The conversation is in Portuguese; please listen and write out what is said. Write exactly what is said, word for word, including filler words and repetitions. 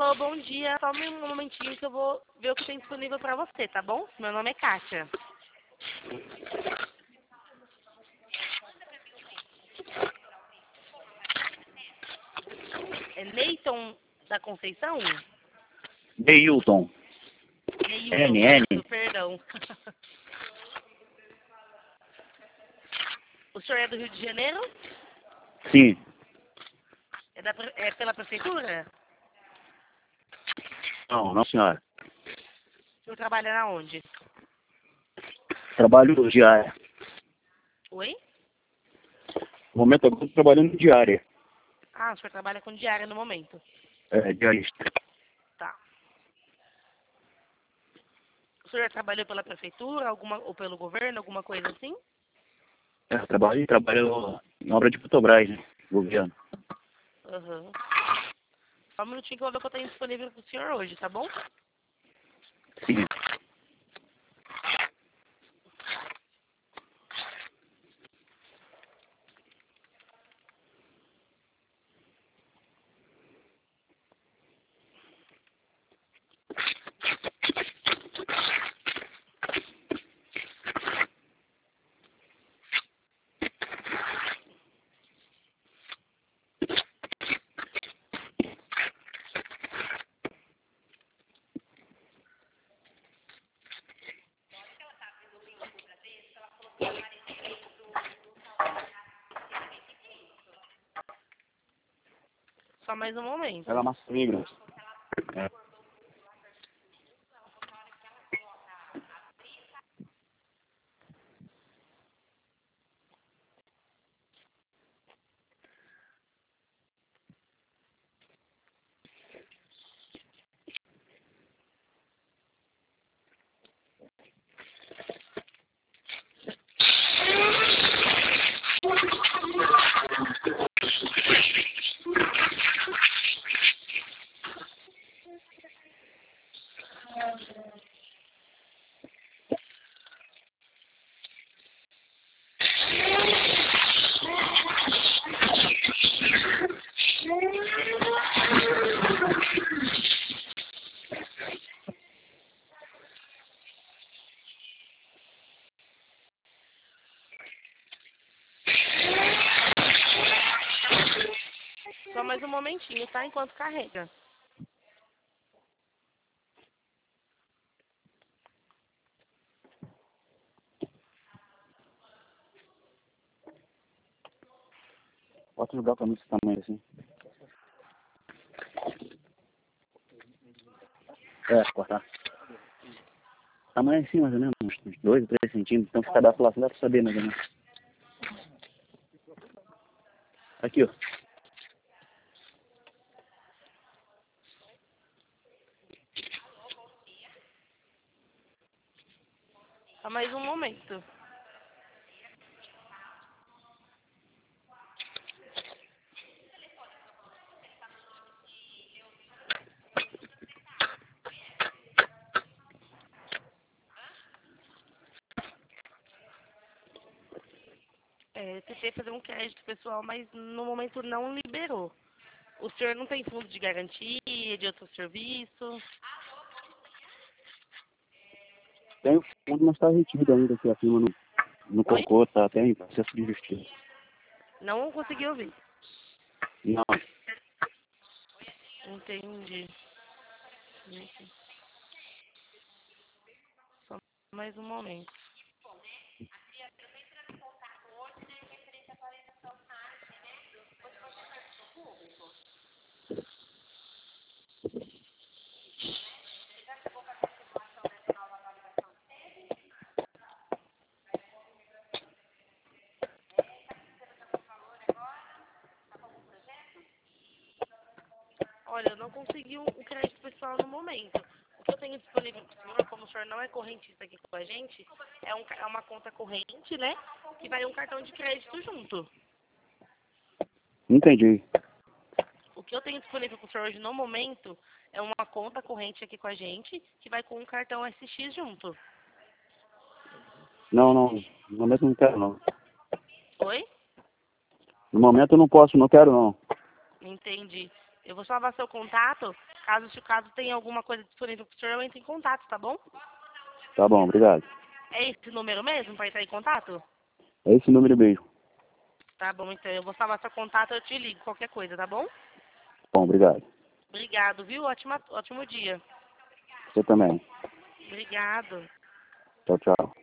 Alô, bom dia. Só um momentinho que eu vou ver o que tem disponível para você, tá bom? Meu nome é Kátia. É Neyton da Conceição? Neilton. Neilton, N, N. isso, perdão. O senhor é do Rio de Janeiro? Sim. É, da, pre- é pela prefeitura? Não, não, senhora. O senhor trabalha na onde? Trabalho diária. Oi? No momento eu estou trabalhando diária. Ah, o senhor trabalha com diária no momento. É, diarista. Tá. O senhor já trabalhou pela prefeitura alguma, ou pelo governo, alguma coisa assim? É, eu trabalho, trabalho em obra de Petrobras, né? Governo. Aham. Só um minutinho que eu vou ver o que eu tenho disponível pro senhor hoje, tá bom? Sim. Só mais um momento. Ela é massa migra. É. Só mais um momentinho, tá? Enquanto carrega. Pode jogar pra mim esse tamanho assim. É, cortar. Tamanho assim, mais ou menos, uns dois, três centímetros. Então, se cadastro lá, você dá pra saber, mais ou menos. Aqui, ó. Só mais um momento. É, tentei fazer um crédito pessoal, mas no momento não liberou. O senhor não tem fundo de garantia, de outro serviço? Tem o fundo, mas está retido ainda, que a firma não, não Oi? colocou, tá até em processo de justiça. Não consegui ouvir. Não. Entendi. Só mais um momento. Olha, eu não consegui o o crédito pessoal no momento. O que eu tenho disponível para o senhor, como o senhor não é correntista aqui com a gente, é, um, ca- é uma conta corrente, né? Que vai um cartão de crédito junto. Entendi. O que eu tenho disponível para o senhor hoje no momento é uma conta corrente aqui com a gente, que vai com um cartão S X junto. Não, não. No momento eu não quero, não. Oi? No momento eu não posso, não quero, não. Entendi. Eu vou salvar seu contato. caso, se o caso tem alguma coisa disponível pro senhor, eu entro em contato, tá bom? Tá bom, obrigado. É esse número mesmo para entrar em contato? É esse número mesmo. Tá bom, então eu vou salvar seu contato, eu te ligo, qualquer coisa, tá bom? Bom, obrigado. Obrigado, viu? Ótima, ótimo dia. Você também. Obrigado. Tchau, tchau.